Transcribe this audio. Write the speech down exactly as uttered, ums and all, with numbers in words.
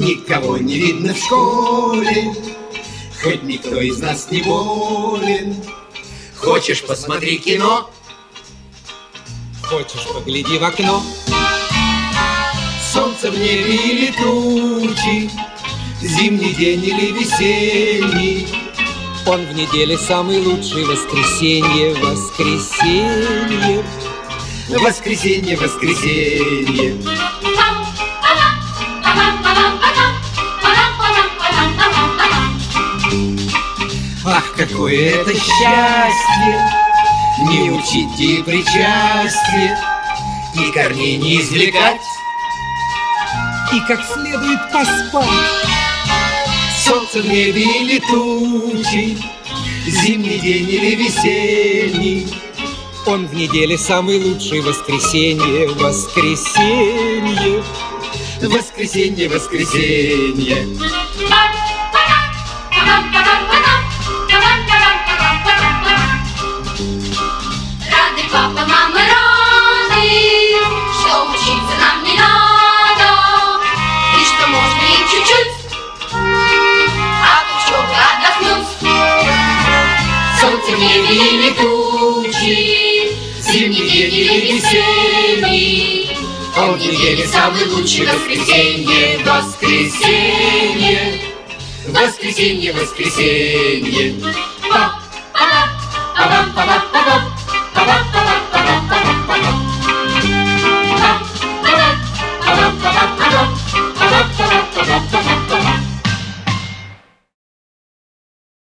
Никого не видно в школе, хоть никто из нас не болен. Хочешь, посмотри кино? Хочешь, погляди в окно? Солнце в небе или тучи, зимний день или весенний. Он в неделе самый лучший, воскресенье, воскресенье. Воскресенье, воскресенье. Ах, какое это счастье, не учить и причастие, и корней не извлекать, и как следует поспать. Солнце в небе или тучи, зимний день или весенний. Он в неделе самый лучший, воскресенье, воскресенье. Воскресенье, воскресенье. Рады папа, мама, рады, что учиться нам не надо, и что можно им чуть-чуть от учебы отдохнуть. Солнце в небе или тучи, зимний день или весенний. Он в неделе самый лучший, воскресенье, воскресенье. Воскресенье, воскресенье.